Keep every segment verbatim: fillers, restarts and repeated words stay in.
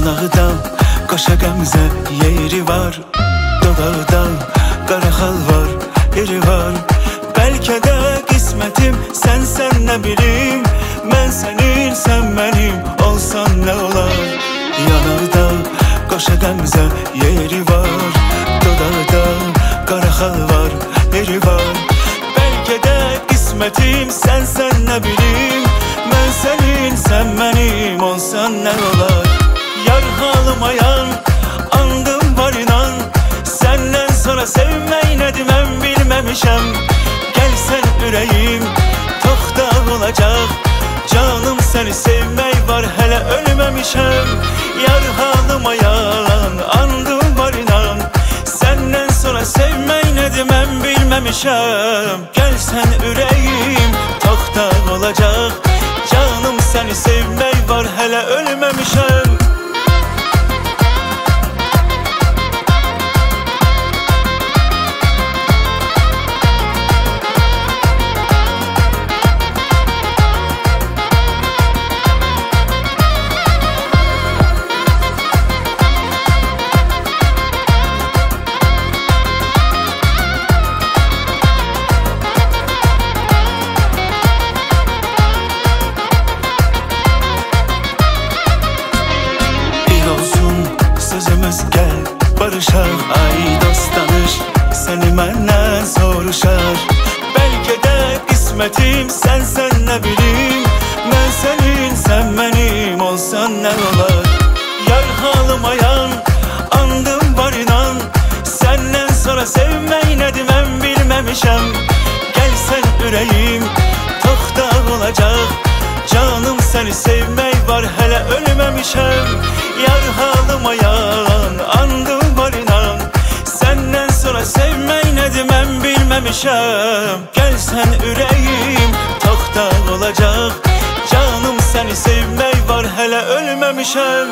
Yanağıda qaşa qəmzə yeri var, dodağıda qara xal var, yeri var. Bəlkə də qismətim sənsən, nə bilim, mən sənin, sən mənim olsan nə olar. Yanağıda qaşa qəmzə yeri var, dodağıda qara xal var, yeri var. Bəlkə də qismətim sənsən, nə bilim, mən sənin, sən mənim olsan nə olar. Yar halımayan, andım var inan, səndən sonra sevmək nədir mən bilməmişəm. Gəlsən ürəyim toxtaq olacaq, canım səni sevmək var hələ ölməmişəm. Yar halımayan, andım var inan, səndən sonra sevmək nədir mən bilməmişəm. Gəlsən ürəyim toxtaq olacaq, canım səni sevmək var hələ ölməmişəm. Sözümüz gəl barışaq, ay dost danış, səni məndən soruşar. Bəlkə də qismətim sənsən, nə bilim, mən sənin, sən mənim olsan nə olar. Yar halımayan, andım var inan, səndən sonra sevmək nədir mən bilməmişəm. Gəlsən ürəyim toxtaq olacaq, canım səni sevmək var hələ ölməmişəm. Yar halımayan, andım var inan, səndən sonra sevmək nədir mən bilməmişəm. Gəlsən ürəyim toxtaq olacaq, canım səni sevmək var hələ ölməmişəm.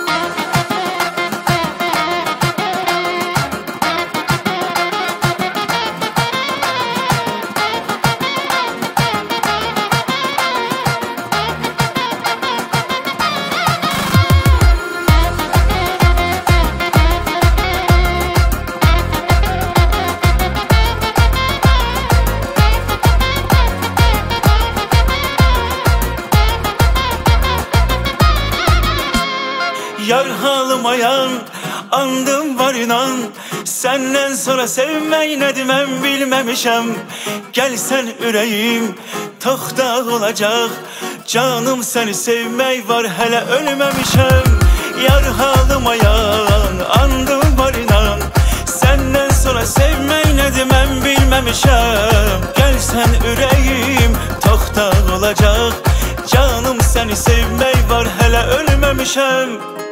Yar halımayan, andım var inan, səndən sonra sevmək nədir mən bilməmişəm. Gəlsən ürəyim toxtaq olacaq, canım səni sevmək var hələ ölməmişəm. Yar halımayan, andım var inan, səndən sonra sevmək nədir mən bilməmişəm. Gəlsən ürəyim toxtaq olacaq, canım səni sevmək var hələ ölməmişəm.